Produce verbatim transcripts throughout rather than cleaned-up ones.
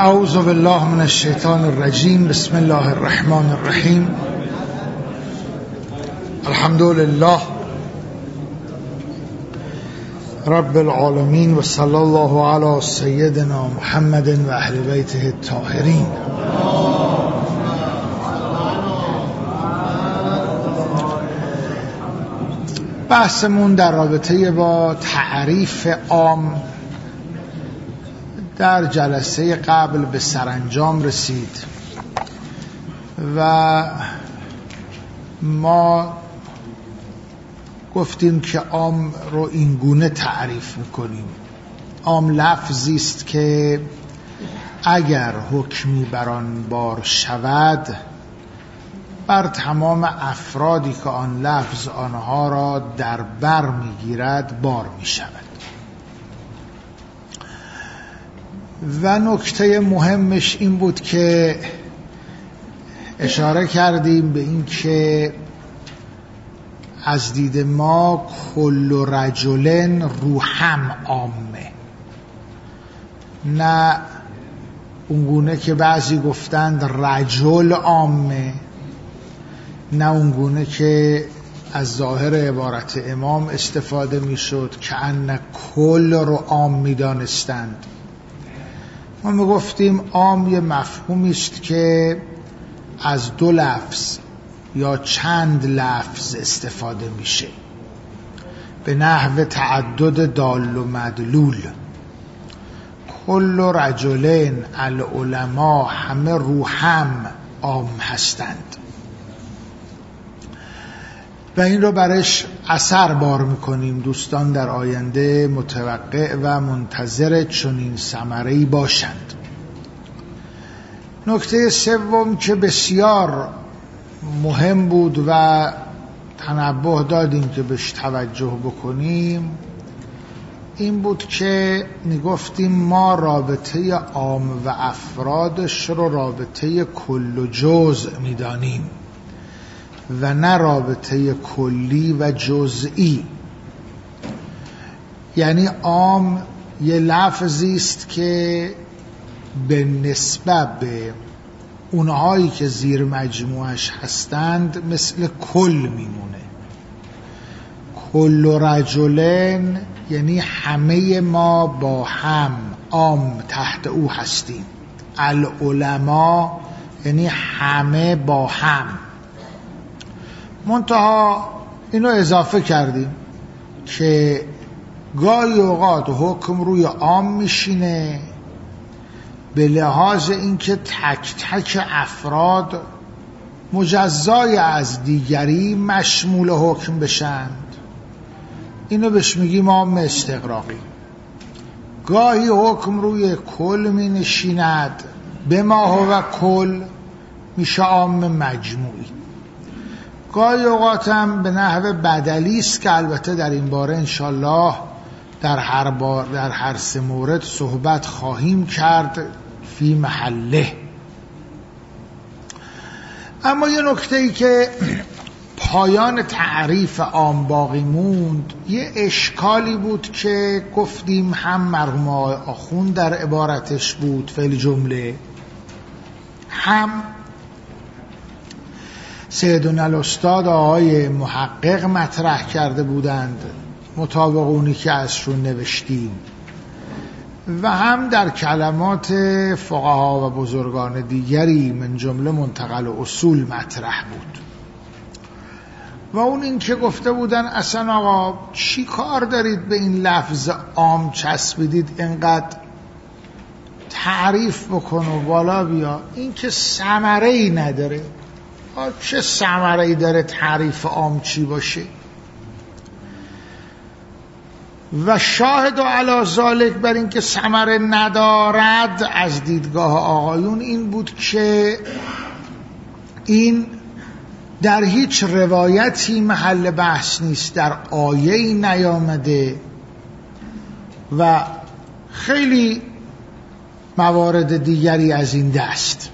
اعوذ بالله من الشیطان الرجیم. بسم الله الرحمن الرحیم. الحمد لله رب العالمین و صلی الله علی سیدنا محمد و اهل بیته الطاهرین. بحثمون در رابطه با تعریف عام در جلسه قبل به سرانجام رسید و ما گفتیم که عام رو این گونه تعریف میکنیم: عام لفظی است که اگر حکمی بر آن بار شود بر تمام افرادی که آن لفظ آنها را در بر میگیرد بار میشود. و نکته مهمش این بود که اشاره کردیم به این که از دید ما کل رجلن روحم عامه، نه اونگونه که بعضی گفتند رجل عامه، نه اونگونه که از ظاهر عبارت امام استفاده میشد که ان کل رو عام میدانستند. ما میگفتیم عام یه مفهومی است که از دو لفظ یا چند لفظ استفاده میشه به نحو تعدد دال و مدلول. کل رجلین العلماء، همه روحم عام هستند و این رو برش اثر بار میکنیم. دوستان در آینده متوقع و منتظر چنین ثمره‌ای باشند. نکته سوم که بسیار مهم بود و تنبه دادیم که بهش توجه بکنیم این بود که میگفتیم ما رابطه عام و افرادش رو رابطه کل و جزء میدانیم و نه رابطه کلی و جزئی. یعنی عام یه لفظی است که به نسبت به اونهایی که زیر مجموعش هستند مثل کل میمونه. کل رجلن یعنی همه ما با هم عام تحت او هستیم. العلماء یعنی همه با هم. منتها اینو اضافه کردیم که گاهی اوقات حکم روی عام میشینه به لحاظ اینکه تک تک افراد مجزای از دیگری مشمول حکم بشند. اینو بهش میگیم عام استغراقی. گاهی حکم روی کل می نشیند به ما هو کل، میشه عام مجموعی. گاهی اوقات هم به نحو بدلی است که البته در این باره انشالله در هر بار در هر سه مورد صحبت خواهیم کرد فی محله. اما یه نکته‌ای که پایان تعریف عام باقی موند، یه اشکالی بود که گفتیم هم مرحوم آخوند در عبارتش بود فعل جمله، هم سیدنا الاستاد آقای محقق مطرح کرده بودند مطابق اونی که ازشون نوشتیم، و هم در کلمات فقها و بزرگان دیگری من جمله منتقل اصول مطرح بود. و اون این که گفته بودن اصلا آقا چی کار دارید به این لفظ عام چسبیدید اینقدر تعریف بکن و بالا بیا، این که ثمره‌ای نداره. چه ثمره‌ای داره تعریف عام چی باشه؟ و شاهد و علی ذالک بر این که ثمره ندارد از دیدگاه آقایون این بود که این در هیچ روایتی محل بحث نیست، در آیه‌ای نیامده و خیلی موارد دیگری از این دست.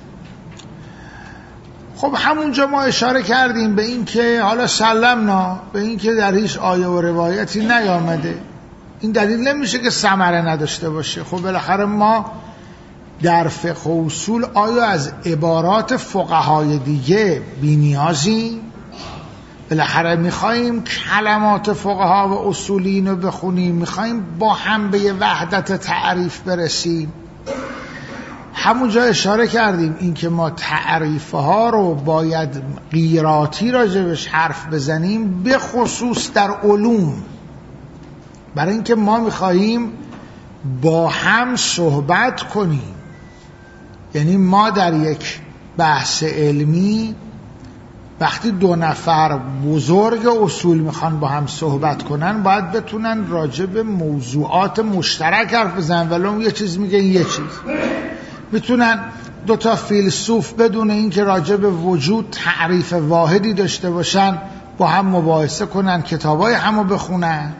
خب همونجا ما اشاره کردیم به این که حالا سلمنا به این که در هیچ آیه و روایتی نیامده، این دلیل نمیشه که ثمره نداشته باشه. خب بالاخره ما در فقه و اصول آیا از عبارات فقهای دیگه بی‌نیازیم؟ بالاخره میخواییم کلمات فقها و اصولین رو بخونیم، میخواییم با هم به یه وحدت تعریف برسیم. همونجا اشاره کردیم این که ما تعریف ها رو باید قیراتی راجبش حرف بزنیم، به خصوص در علوم، برای اینکه ما میخواییم با هم صحبت کنیم. یعنی ما در یک بحث علمی وقتی دو نفر بزرگ اصول میخوان با هم صحبت کنن باید بتونن راجع به موضوعات مشترک حرف بزنن، ولی اون یه چیز میگه یه چیز. میتونن دو تا فیلسوف بدون اینکه راجع به وجود تعریف واحدی داشته باشن با هم مباحثه کنن، کتابای همو بخونن.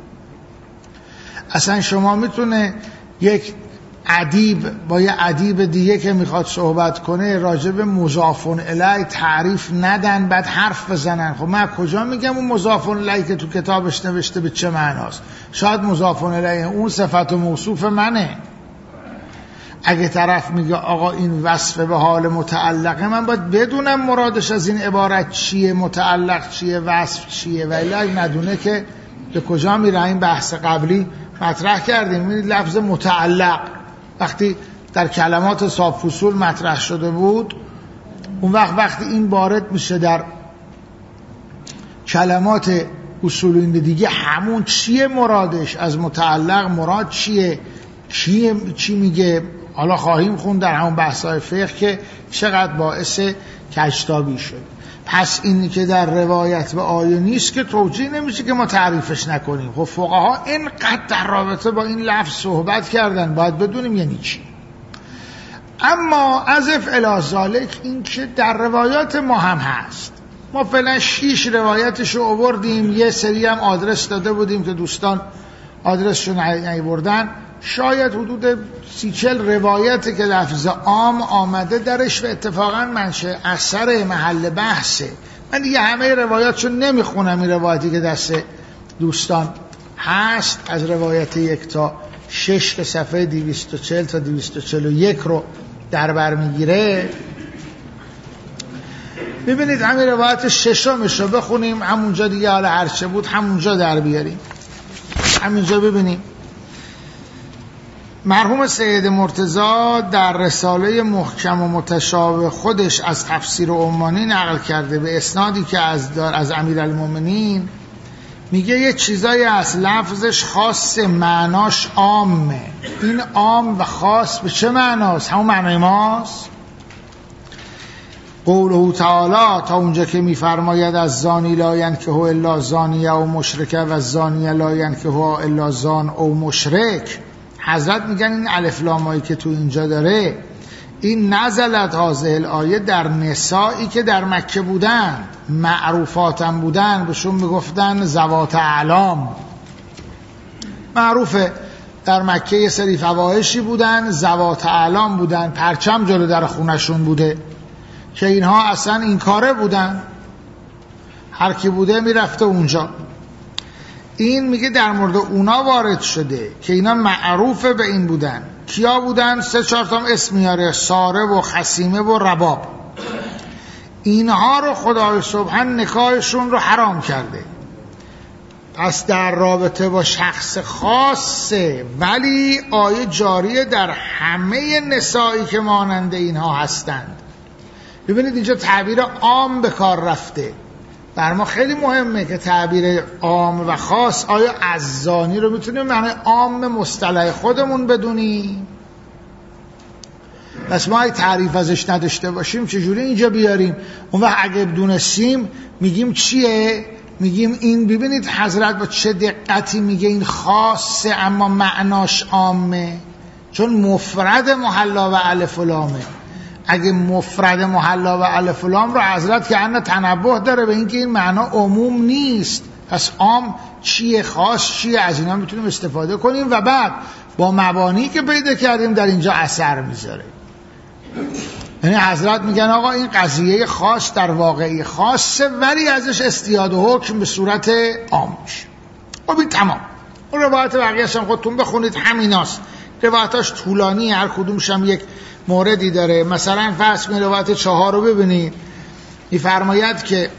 اصلا شما میتونه یک ادیب با یه ادیب دیگه که میخواد صحبت کنه راجع به مضاف الیه تعریف ندن بعد حرف بزنن. خب من کجا میگم اون مضاف الیه که تو کتابش نوشته به چه معناست؟ شاید مضاف الیه اون صفت و موصوف منه. اگه طرف میگه آقا این وصف به حال متعلقه، من باید بدونم مرادش از این عبارت چیه، متعلق چیه، وصف چیه. ولی اگه ندونه که به کجا میره؟ این بحث قبلی مطرح کردیم. این لفظ متعلق وقتی در کلمات صاف فصول مطرح شده بود، اون وقت وقتی این وارد میشه در کلمات اصولین دیگه، همون چیه مرادش؟ از متعلق مراد چیه؟ چیه چی میگه؟ حالا خواهیم خوند در همون بحث‌های فقه که چقدر باعث کجتابی شد. پس اینی که در روایت به آیه نیست که توجیه نمیشه که ما تعریفش نکنیم. خب فقها اینقدر در رابطه با این لفظ صحبت کردن، باید بدونیم یعنی چی. اما اضف الی ذالک این که در روایات ما هم هست. ما فعلا شیش روایتش رو آوردیم، یه سری هم آدرس داده بودیم که دوستان آدرسشون نیاوردن. شاید حدود سی چل روایتی که لفظ عام آمده درش و اتفاقا منشه اثر محل بحثه. من دیگه همه روایاتشو نمیخونم. این روایتی که دست دوستان هست از روایت یک تا شش که صفحه دویست و چهل تا دویست و چهل و یک رو در بر میگیره. ببینید همین روایت ششمش رو بخونیم، همونجا دیگه حالا هرچه بود همونجا در بیاریم. همینجا ببینیم مرحوم سید مرتضی در رساله محکم و متشابه خودش از تفسیر عمانی نقل کرده به اسنادی که از از امیرالمومنین، میگه یه چیزایی از لفظش خاص، معناش عامه. این عام و خاص به چه معناست؟ همون معنای ماست. قوله تعالی تا اونجا که میفرماید از زانی لا ینکحه الا زانیه و مشرکه و زانیه لا ینکحه الا زان او مشرک. حضرت میگن این الف لامایی که تو اینجا داره، این نزلت هذه الآیه در نسائی که در مکه بودن، معروفاتم بودن، بهشون میگفتن ذوات اعلام. معروفه در مکه یه سری فواحشی بودن، ذوات اعلام بودن، پرچم جلو در خونشون بوده که اینها اصلا این کاره بودن، هر کی بوده میرفته اونجا. این میگه در مورد اونا وارد شده که اینا معروف به این بودن. کیا بودن؟ سه چهار تا اسم میاره، ساره و خصیمه و رباب. اینها رو خدای سبحان نکاحشون رو حرام کرده. پس در رابطه با شخص خاصه، ولی آیه جاریه در همه نسایی که مانند اینها هستند. ببینید اینجا تعبیر عام به کار رفته. بر ما خیلی مهمه که تعبیر عام و خاص، آیا از زانی رو میتونیم معنی عام مصطلح خودمون بدونیم؟ پس ما اگه تعریف ازش نداشته باشیم چجوری اینجا بیاریم؟ اون وقت اگه بدونستیم میگیم چیه؟ میگیم این. ببینید حضرت با چه دقتی میگه این خاصه اما معناش عامه، چون مفرد محلا و الف و لامه. اگه مفرد محلا و الف و لام رو حضرت که انا تنبه داره به اینکه این معنا عموم نیست، پس عام چیه، خاص چیه، از اینا میتونیم استفاده کنیم و بعد با مبانی که پیدا کردیم در اینجا اثر میذاره. یعنی حضرت میگن آقا این قضیه خاص در واقعی خاصه، ولی ازش استیاد و حکم به صورت عام میشه. خب این تمام. اون روایت بقیه‌اش هم خودتون بخونید، همیناست روایتاش طولانی، هر کدومش هم یک موردی داره. مثلا فرض کنید روایت چهار رو ببینید، می‌فرماید که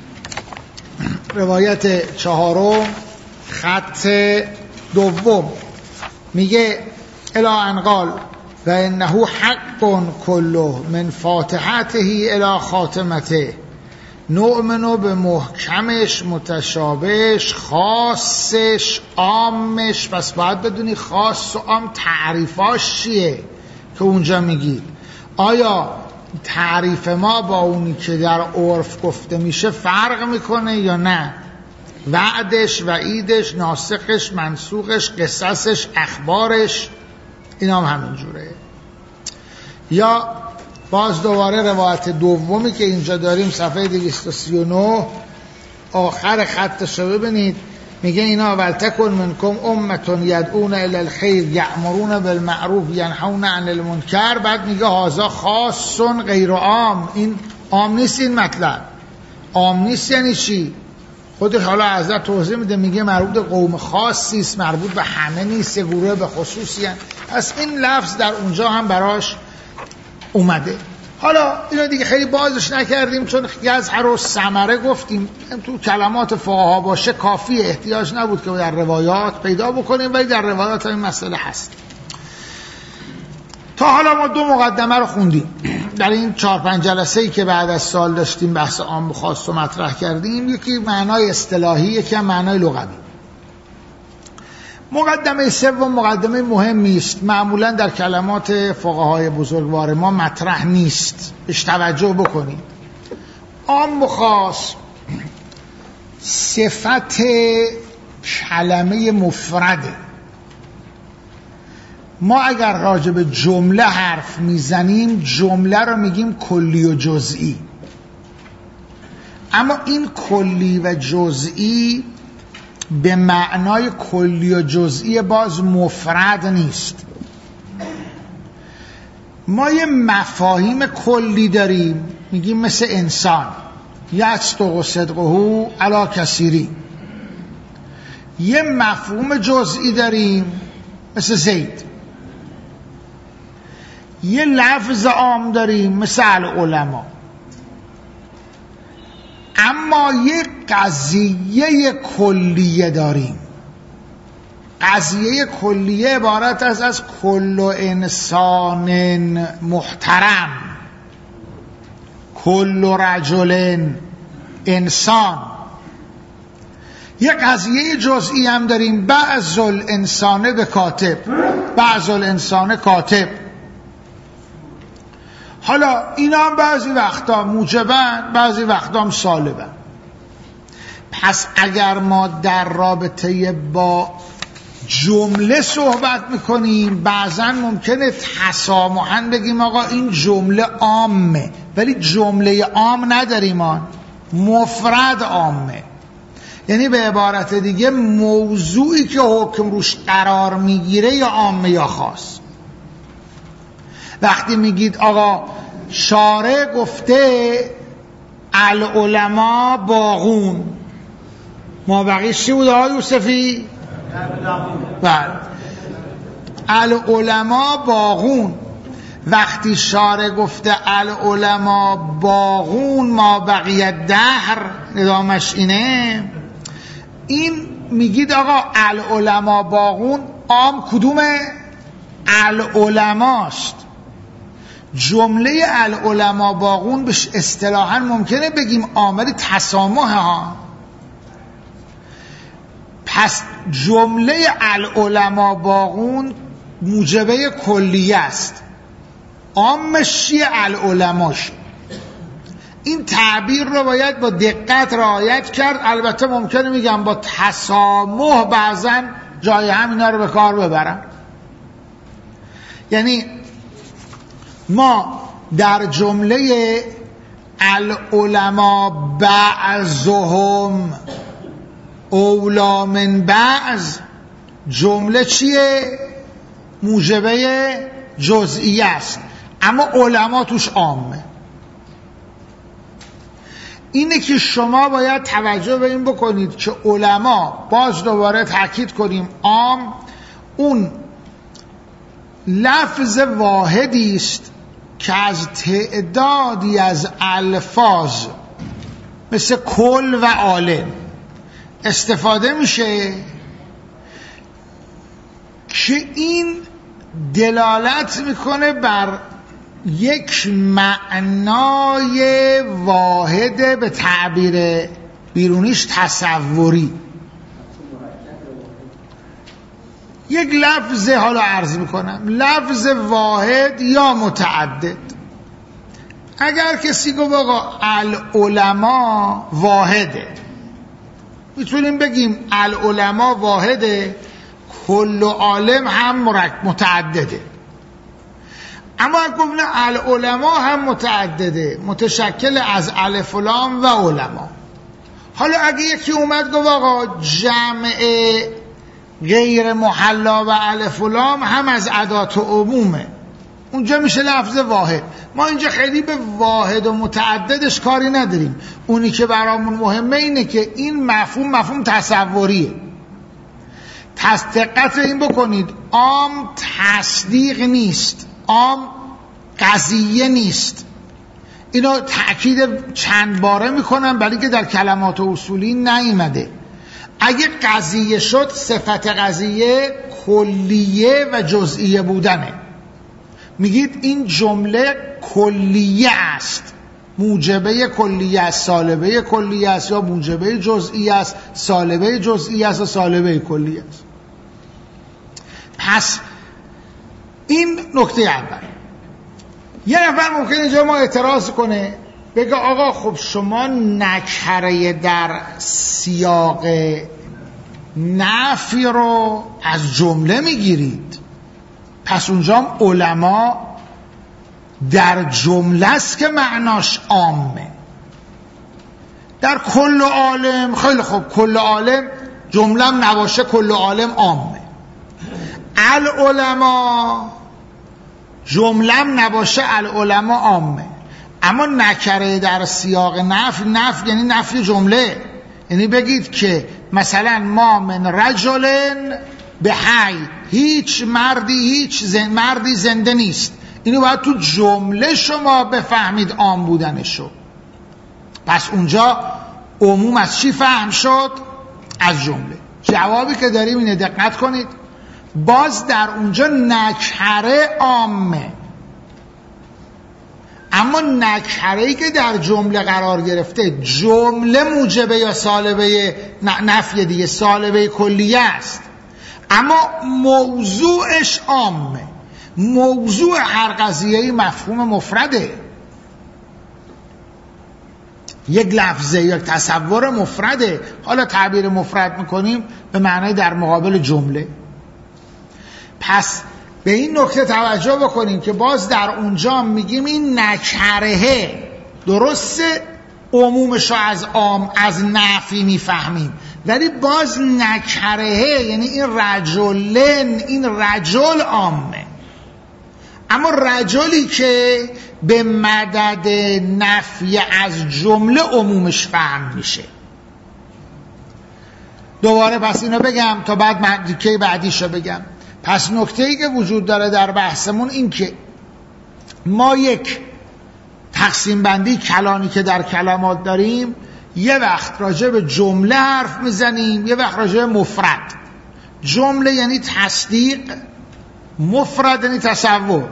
روایت چهارم خط دوم میگه الی ان قال و انه حق کله من فاتحته الی خاتمته، نؤمن به محکمش، متشابهش، خاصش، عامش. پس باید بدونی خاص و عام تعریفاش چیه که اونجا میگید. آیا تعریف ما با اونی که در عرف گفته میشه فرق میکنه یا نه؟ وعدش، وعیدش، ناسخش، منسوخش، قصصش، اخبارش، اینا هم همین جوره. یا باز دوباره روایت دومی که اینجا داریم صفحه دویست و سی و نه آخر خطش رو ببینید، میگه اینا ولتکن منکم امتون یدعون الی الخیر یأمرون بالمعروف ینهون عن المنکر. بعد میگه هذا خاص غیر عام. این عام نیست، این مطلب عام نیست. یعنی چی؟ خودش حالا حضرت توضیح میده، میگه مربوط به قوم خاصی است، مربوط به همه نیست، گروه به خصوصی هست. پس این لفظ در اونجا هم براش اومده. حالا اینو دیگه خیلی بازش نکردیم چون یظهر و ثمره گفتیم تو کلمات فقها باشه کافیه، احتیاج نبود که در روایات پیدا بکنیم، ولی در روایات هم این مسئله هست. تا حالا ما دو مقدمه رو خوندیم در این چهار پنج جلسه‌ای که بعد از سال داشتیم بحث عام و خاص رو مطرح کردیم. یکی معنای اصطلاحی، یکی هم معنای لغوی. مقدمه سوم مقدمه مهمی است، معمولا در کلمات فقهای بزرگوار ما مطرح نیست، بهش توجه بکنید. عام و خاص صفت کلمه مفرده. ما اگر راجع به جمله حرف میزنیم جمله رو میگیم کلی و جزئی، اما این کلی و جزئی به معنای کلی و جزئی باز مفرد نیست. ما یه مفاهیم کلی داریم، میگیم مثل انسان یصدق صدقه علی کثیری. یه مفهوم جزئی داریم مثل زید. یه لفظ عام داریم مثل العلماء. اما یک قضیه کلیه داریم. قضیه کلیه عبارت است از کل انسان محترم، کل رجل انسان. یک قضیه جزئی هم داریم، بعض الانسان به کاتب، بعض الانسان کاتب. حالا اینا هم بعضی وقتا موجبن، بعضی وقتا هم سالبن. پس اگر ما در رابطه با جمله صحبت میکنیم بعضا ممکنه تسامحاً بگیم آقا این جمله عامه، ولی جمله عام نداریم، آن مفرد عامه. یعنی به عبارت دیگه موضوعی که حکم روش قرار میگیره یا عامه یا خاص. وقتی میگید آقا شارع گفته العلماء باغون، ما بقیه چی بود آقا یوسفی؟ بله، العلماء باغون. وقتی شارع گفته العلماء باغون ما بقیه دهر، ندامش اینه، این میگید آقا العلماء باغون عام کدومه؟ العلماست. جمله العلماء باغون بهش اصطلاحاً ممکنه بگیم عامل تسامح ها. پس جمله العلماء باغون موجبه کلیه است، عامش چیه؟ العلماش. این تعبیر رو باید با دقت رعایت کرد. البته ممکنه میگم با تسامح بعضا جای همینا رو به کار ببرم. یعنی ما در جمله العلماء بعضهم اولا من بعض، جمله چیه؟ موجبه جزئی است، اما علما توش عامه. اینه که شما باید توجه به این بکنید که علما، باز دوباره تاکید کنیم، عام اون لفظ واحدی است که از تعدادی از الفاظ مثل کل و عالم استفاده میشه که این دلالت میکنه بر یک معنای واحد، به تعبیر بیرونیش تصوری. یک لفظ، حالا عرض میکنم، لفظ واحد یا متعدد. اگر کسی گفت آقا العلماء واحده، میتونیم بگیم العلماء واحده، کل عالم هم متعدده. اما اگر گفتن العلماء هم متعدده، متشکل از الف و لام و علما. حالا اگه یکی اومد گفت آقا جمع غیر محلا و الف و لام هم از ادات عمومه، اونجا میشه لفظ واحد. ما اینجا خیلی به واحد و متعددش کاری نداریم. اونی که برامون مهمه اینه که این مفهوم مفهوم تصوریه. دقت این بکنید، عام تصدیق نیست، عام قضیه نیست. اینو تأکید چند باره میکنم برای که در کلمات اصولی نیامده. اگه قضیه شد، صفت قضیه کلیه و جزئیه بودنه. میگید این جمله کلیه است، موجبه کلیه است، سالبه کلیه است، یا موجبه جزئیه است، سالبه جزئیه است و سالبه کلیه است. پس این نکته اول. یه نفر ممکنه اینجا ما اعتراض کنه، بگه آقا خب شما نکره در سیاق نفی رو از جمله میگیرید، پس اونجا علما در جمله است که معناش عامه. در کل عالم، خیلی خوب، کل عالم جمله هم نباشه، کل عالم عامه. العلماء جمله هم نباشه، العلماء عامه. اما نکره در سیاق نفی، نفی یعنی نفی جمله، یعنی بگید که مثلا ما من رجلن به حی، هیچ مردی هیچ زن مردی زنده نیست، اینو باید تو جمله شما بفهمید عام بودنشو. پس اونجا عموم از چی فهم شد؟ از جمله. جوابی که داریم اینه، دقت کنید، باز در اونجا نکره عامه، اما نکره‌ای که در جمله قرار گرفته، جمله موجبه یا سالبه نفی دیگه، سالبه کلیه است، اما موضوعش عامه. موضوع هر قضیه‌ای مفهوم مفرده، یک لفظه یک تصور مفرده. حالا تعبیر مفرد میکنیم به معنای در مقابل جمله. پس به این نکته توجه بکنیم که باز در اونجا میگیم این نکرهه، درسته عمومشو از عام از نفی میفهمیم، ولی باز نکرهه یعنی این رجلن، این رجل عامه. اما رجلی که به مدد نفی از جمله عمومش فهم میشه. دوباره پس اینو بگم تا بعد نکته بعدیشو بگم. پس نکته‌ای که وجود داره در بحثمون این که ما یک تقسیم بندی کلانی که در کلمات داریم، یه وقت راجع به جمله حرف میزنیم، یه وقت راجع به مفرد. جمله یعنی تصدیق، مفرد یعنی تصور.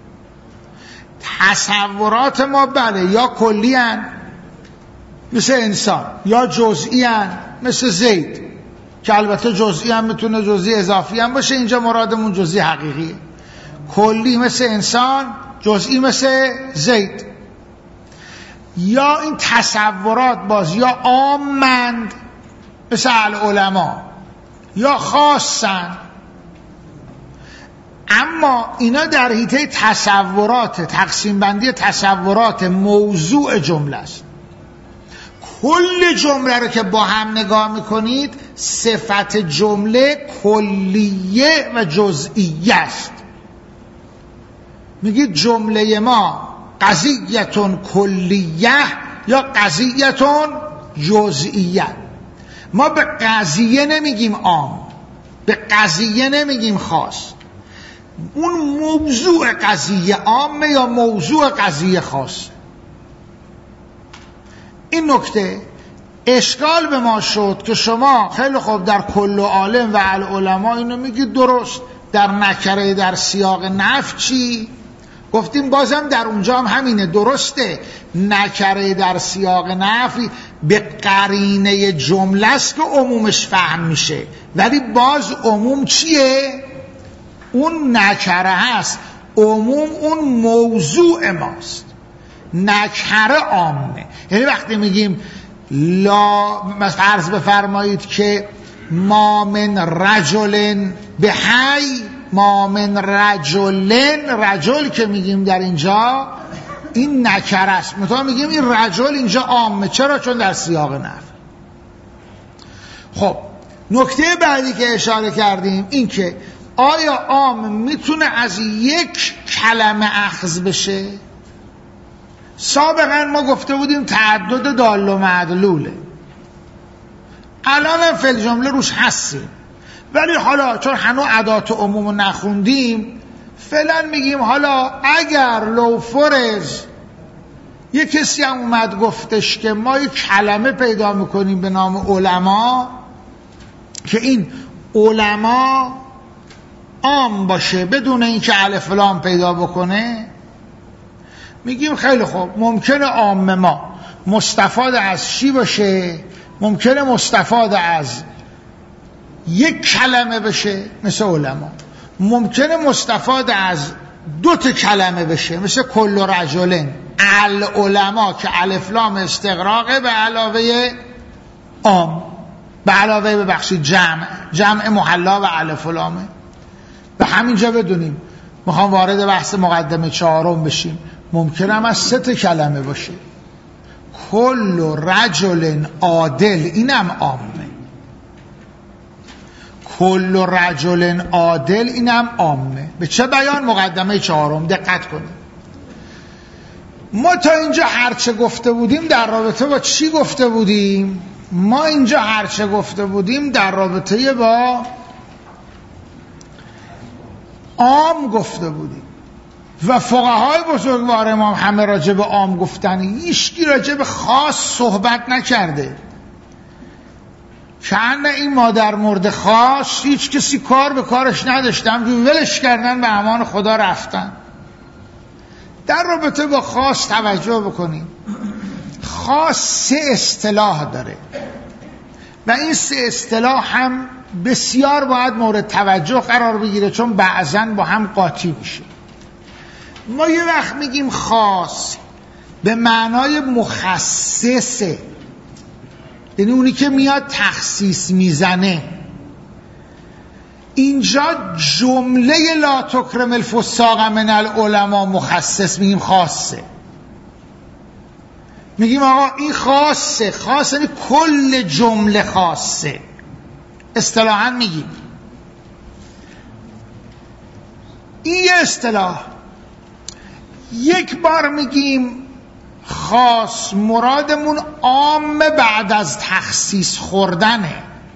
تصورات ما بله یا کلی هن مثل انسان، یا جزئی هن مثل زید، که البته جزئی هم میتونه جزئی اضافی هم باشه، اینجا مرادمون جزئی حقیقیه. کلی مثل انسان، جزئی مثل زید. یا این تصورات باز یا عامند مثل العلماء، یا خاصن. اما اینا در حیطه تصورات، تقسیم بندی تصورات موضوع جمله است. کل جمله رو که با هم نگاه میکنید، صفت جمله کلیه و جزئیه است. میگید جمله ما قضیتون کلیه یا قضیتون جزئیه. ما به قضیه نمیگیم عام، به قضیه نمیگیم خاص. اون موضوع قضیه عامه یا موضوع قضیه خاصه. این نکته اشکال به ما شد که شما خیلی خوب در کل و عالم و العلماء اینو میگید درست، در نکره در سیاق نفی چی؟ گفتیم بازم در اونجا هم همینه، درسته نکره در سیاق نفی به قرینه جمله است که عمومش فهم میشه، ولی باز عموم چیه؟ اون نکره هست، عموم اون موضوع ماست، نکره عامه. یعنی وقتی میگیم لا، مثلا عرض بفرمایید که ما من رجل به حی، ما من رجلن، رجل که میگیم در اینجا این نکره است، مثلا میگیم این رجل اینجا عامه. چرا؟ چون در سیاق نفی. خب نکته بعدی که اشاره کردیم این که آیا عام میتونه از یک کلمه اخذ بشه؟ سابقا ما گفته بودیم تعدد دال و معدلوله، الان هم فی الجمله روش هستیم، ولی حالا چون هنوز ادات عموم رو نخوندیم فعلا میگیم حالا اگر لو فرض یک کسی هم اومد گفتش که ما یک کلمه پیدا میکنیم به نام علما که این علما عام باشه بدون اینکه الف لام پیدا بکنه، میگیم خیلی خوب، ممکنه عام ما مستفاد از چی باشه؟ ممکنه مستفاد از یک کلمه بشه مثل علما، ممکنه مستفاد از دو تا کلمه بشه مثل کل رجلن، العلماء که الف لام استغراقه به علاوه عام، به علاوه ببخشید جمع، جمع محلا و الف لامه. به همینجا بدونیم میخوام وارد بحث مقدمه چهارم بشیم، ممکنه هم از سه تا کلمه باشه، کل رجل عادل، اینم عامه، کل رجل عادل اینم عامه. به چه بیان؟ مقدمه چهارم. دقت کنید ما تا اینجا هرچه گفته بودیم در رابطه با چی گفته بودیم؟ ما اینجا هرچه گفته بودیم در رابطه با عام گفته بودیم و فقهای بزرگوار امام همه راجع به عام گفتن، هیچکی راجع به خاص صحبت نکرده. چند این مادر مرد خاص هیچ کسی کار به کارش نداشتن، ولش کردن، به امان خدا رفتن. در رابطه با خاص توجه بکنیم، خاص سه اصطلاح داره و این سه اصطلاح هم بسیار باید مورد توجه قرار بگیره چون بعضاً با هم قاطی میشه. ما یه وقت میگیم خاص به معنای مخصصه، یعنی اونی که میاد تخصیص میزنه. اینجا جمله لا تکرم الفساق من العلماء مخصص، میگیم خاصه، میگیم آقا این خاصه، خاصه یعنی کل جمله خاصه، اصطلاحاً میگیم این اصطلاح. یک بار میگیم خاص مرادمون عام بعد از تخصیص خوردنه،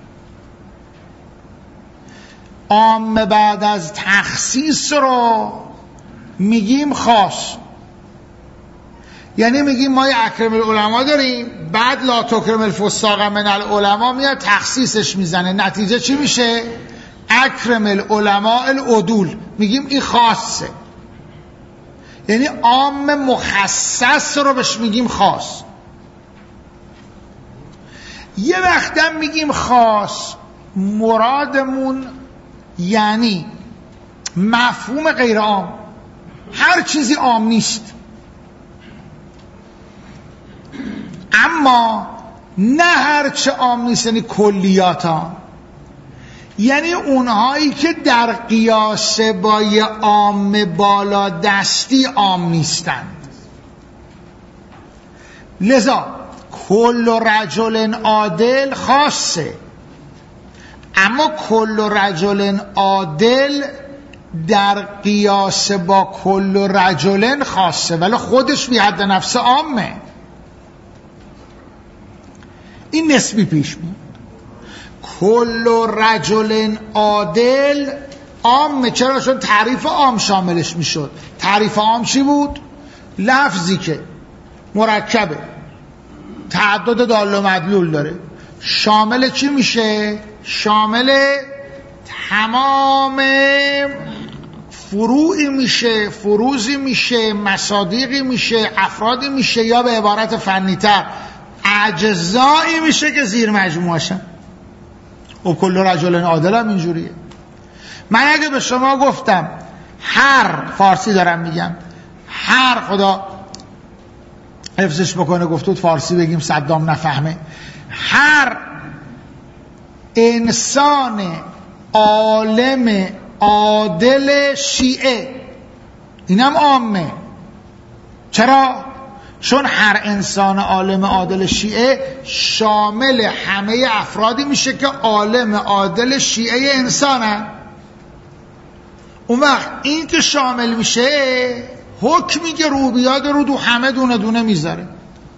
عام بعد از تخصیص رو میگیم خاص. یعنی میگیم ما یه اکرم العلماء داریم، بعد لا تکرم الفساق من العلماء میاد تخصیصش میزنه، نتیجه چی میشه؟ اکرم العلماء العدول، میگیم این خاصه، یعنی عام مخصص رو بهش میگیم خاص. یه وقتم میگیم خاص مرادمون یعنی مفهوم غیر عام، هر چیزی عام نیست، اما نه هر چه عام نیست یعنی کلیات عام، یعنی اونهایی که در قیاس با یه عام بالا دستی عام نیستند. لذا کل رجل عادل خاصه، اما کل رجل عادل در قیاس با کل رجل خاصه، ولی خودش بی حد نفس عامه. این نسبی پیش بود. کل رجل عادل عام. چرا؟ چون تعریف عام شاملش میشد. تعریف عام چی بود؟ لفظی که مرکبه، تعدد دال و مدلول داره، شامل چی میشه؟ شامل تمام فروعی میشه، فروزی میشه، مصادیقی میشه، افرادی میشه، یا به عبارت فنی‌تر اجزایی میشه که زیر مجموعشن. و کل رجل عادل هم اینجوریه. من اگه به شما گفتم هر، فارسی دارم میگم، هر، خدا حفظش بکنه گفتود فارسی بگیم صدام نفهمه، هر انسان عالم عادل شیعه، اینم عامه. چرا؟ چون هر انسان عالم عادل شیعه شامل همه افرادی میشه که عالم عادل شیعه انسانن. اون وقت این که شامل میشه حکمی که رو بیاد رو دو همه دونه دونه میذاره.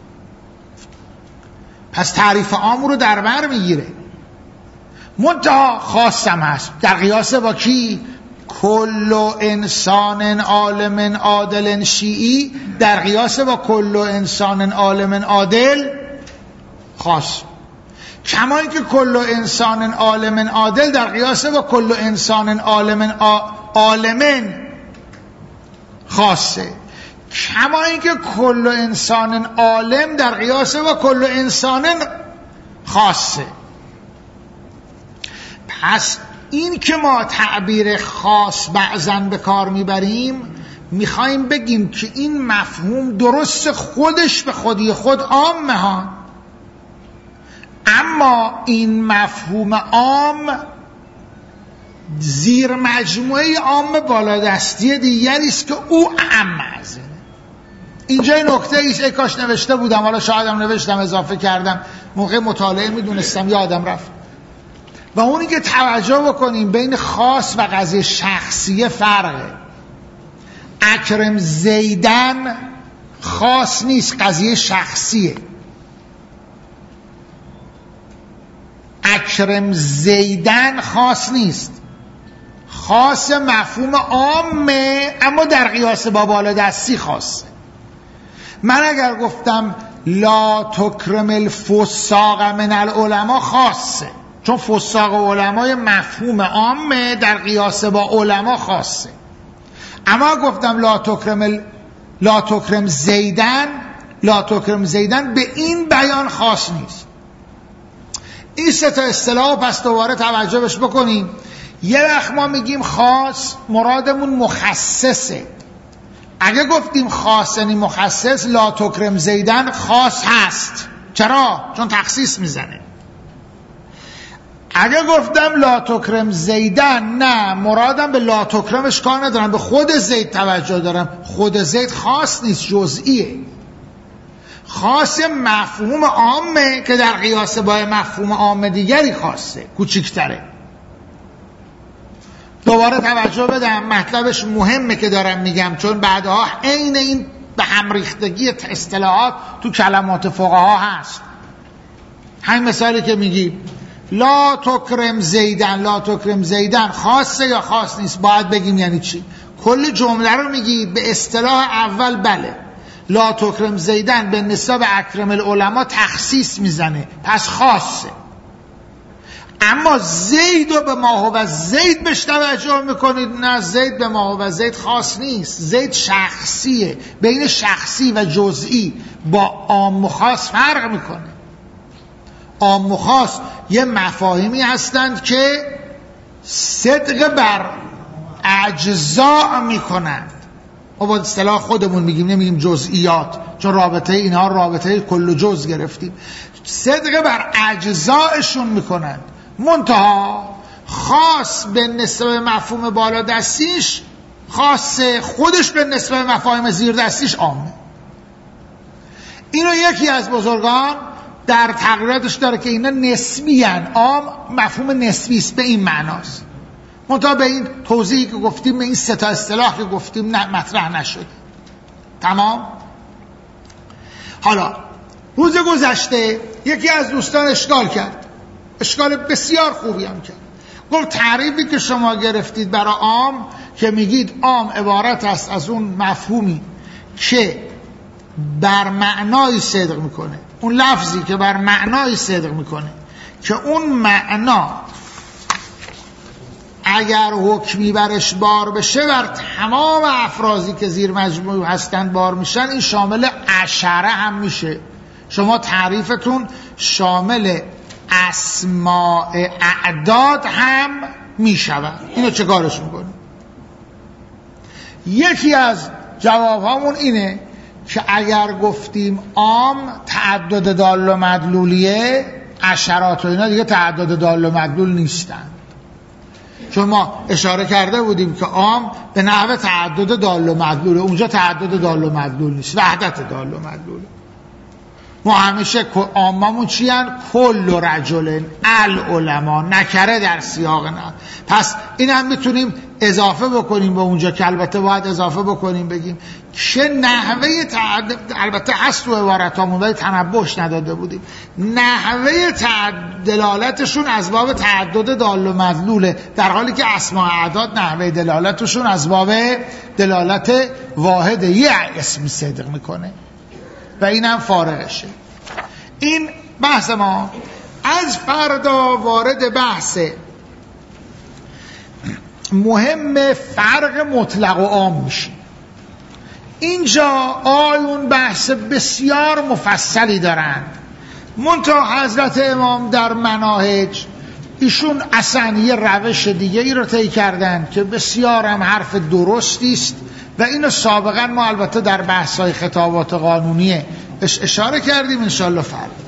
پس تعریف عام رو در بر میگیره. منتها خاصم هست در قیاس با کی؟ کل انسان عالم عادل شیعی در قیاس با کل انسان عالم عادل خاص. کما اینکه کل انسان عالم عادل در قیاس با کل انسان عالم عالم خاصه. کما اینکه کل انسان عالم در قیاس با کل انسان خاصه. پس این که ما تعبیر خاص بعضاً به کار میبریم، میخوایم بگیم که این مفهوم درست خودش به خودی خود عامه ها، اما این مفهوم عام زیر مجموعه عام بالادستی دیگری است که او اعم از اینه. اینجا نکته ایست، ای کاش نوشته بودم، حالا شایدم نوشتم اضافه کردم، موقع مطالعه میدونستم یادم رفت. و اونی که توجه بکنیم بین خاص و قضیه شخصیه فرقه. اکرم زیدن خاص نیست، قضیه شخصیه. اکرم زیدن خاص نیست، خاص مفهوم عامه، اما در قیاس با بالادستی خاصه. من اگر گفتم لا تکرم الفساق من العلماء خاصه، چون فساق علمای مفهوم عامه، در قیاس با علما خاصه. اما گفتم لا تکرم ال... لا تکرم زیدن، لا تکرم زیدن به این بیان خاص نیست. این سه تا اصطلاح پس دوباره توجه بش بکنیم. یه وقت ما میگیم خاص، مرادمون مخصصه. اگه گفتیم خاص یعنی مخصص، لا تکرم زیدن خاص هست. چرا؟ چون تخصیص میزنه. اگه گفتم لا تکرم زیدن، نه، مرادم به لا تکرمش کار ندارم، به خود زید توجه دارم. خود زید خاص نیست، جزئیه. خاص مفهوم عامه که در قیاس با مفهوم عام دیگری خاصه، کوچیک‌تره. دوباره توجه بدم، مطلبش مهمه که دارم میگم، چون بعدها عین این به هم ریختگی اصطلاحات تو کلمات فقها هست. همین مثالی که میگی لا تکرم زیدن، لا تکرم زیدن خاصه یا خاص نیست؟ باید بگیم یعنی چی. کل جمله رو میگی به اصطلاح اول بله، لا تکرم زیدن به نسبت اکرم العلماء تخصیص میزنه، پس خاصه. اما زید و به ما و زید بهش توجه میکنید، نه، زید به ما و زید خاص نیست، زید شخصیه. بین شخصی و جزئی با عام و خاص فرق میکنه. عام و خاص یه مفاهیمی هستند که صدق بر اجزا میکنند. ما با اصطلاح خودمون میگیم، نمیگیم جزئیات، چون رابطه اینها رابطه کل و جز گرفتیم. صدق بر اجزایشون میکنند. منتها خاص به نسبت مفهوم بالا دستیش خاصه، خودش به نسبت مفاهیم زیر دستیش عامه. اینو یکی از بزرگان در تقریراتش داره که اینا نسبی هن. عام مفهوم نسبی است، به این معناست. منتها به این توضیحی که گفتیم، به این سه تا اصطلاح که گفتیم مطرح نشد. تمام؟ حالا روز گذشته یکی از دوستان اشکال کرد، اشکال بسیار خوبی هم کرد. گفت تعریفی که شما گرفتید برای عام که میگید عام عبارت است از اون مفهومی که بر معنای صدق میکنه، اون لفظی که بر معنای صدق میکنه که اون معنا اگر حکمی برش بار بشه بر تمام افرادی که زیر مجموع هستن بار میشن، این شامل عشره هم میشه. شما تعریفتون شامل اسماء اعداد هم میشود. اینو چه کارش میکنه؟ یکی از جواب همون اینه که اگر گفتیم عام تعدد دال و مدلولیه، عشرات و اینا دیگه تعدد دال و مدلول نیستن، چون ما اشاره کرده بودیم که عام به نحو تعدد دال و مدلوله، اونجا تعدد دال و مدلول نیست، وحدت دال و مدلوله. ما همیشه عاممون چی هن؟ کل و رجل العلماء، نکره در سیاق نه. پس این هم میتونیم اضافه بکنیم به اونجا که البته باید اضافه بکنیم بگیم چه نحوه تعدد، البته هست تو عبارتامون ولی تنبهش نداده بودیم، نحوه دلالتشون از باب تعدد دال و مدلوله، در حالی که اسماء اعداد نحوه دلالتشون از باب دلالت واحد یه اسمی صدق میکنه و اینم فارغشه. این بحث ما. از فردا وارد بحث مهم فرق مطلق و عام میشه. اینجا آیون بحث بسیار مفصلی دارن، منتها حضرت امام در مناهج ایشون اصلا یه روش دیگه ای رو طی کردن که بسیار هم حرف درستی است و اینو سابقا ما البته در بحث‌های خطابات قانونی اشاره کردیم، انشالله فرق